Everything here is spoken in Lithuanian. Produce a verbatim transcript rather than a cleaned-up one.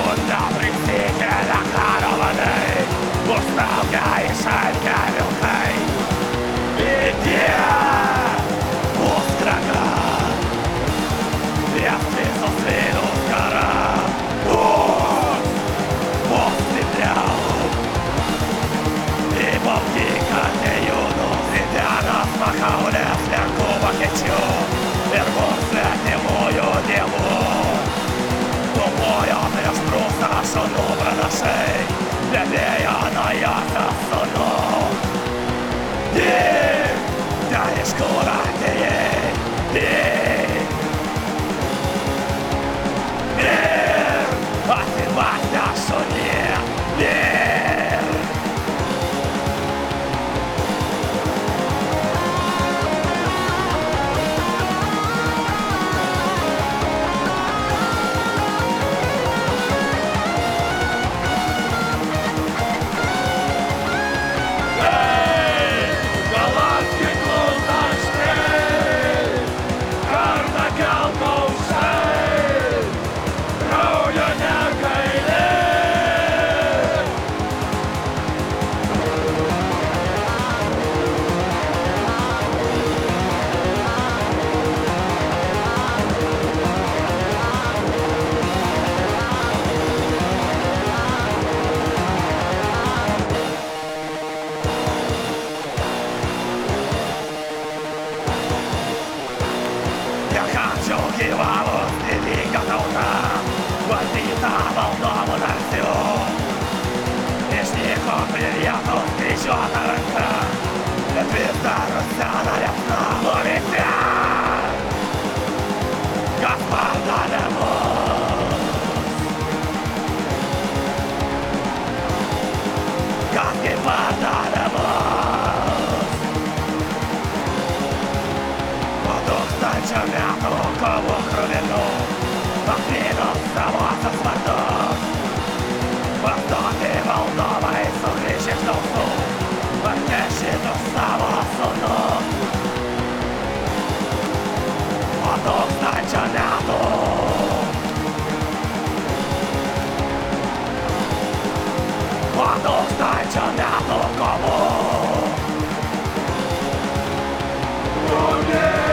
būna prisikėlę karo vadai, užtraukia išalkę vilkai. Idėja užkraga, prieš visus vyrus karą. Už, vos stipriau, į baltyką nejūnų, įdenas makaulės lenkų vokiečių ir mums svetimųjų dievų. Kovojo prieš prūsą šunų pranašai, nebėjo nuo josios sūnų. Tik, tai iš kur atėjai, tik. Ir atsimatę šunį, ir. Gyvavo didinga tauta, valdyta valdovų narsių. Išnyko prie vietos kryžiuota ranka, bet vis dar rusena liepsna policija. Kas pardavė mus? Kas gi pardavė mus? Po tūkstančio metų kovų kruvinų paklydau savosios vardus. Pastoti valdovai sugrįš iš dausų, atnešitų savo sūnus. Po tūkstančio metų Po tūkstančio metų kovų. Oh, yeah!